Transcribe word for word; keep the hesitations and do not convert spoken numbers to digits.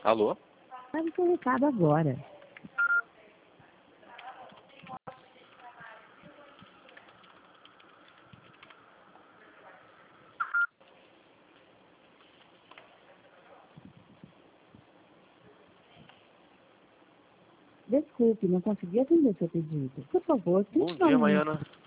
Alô? Leve seu recado agora. Desculpe, não consegui atender seu pedido. Por favor, Bom tente dia, novamente. Maiana.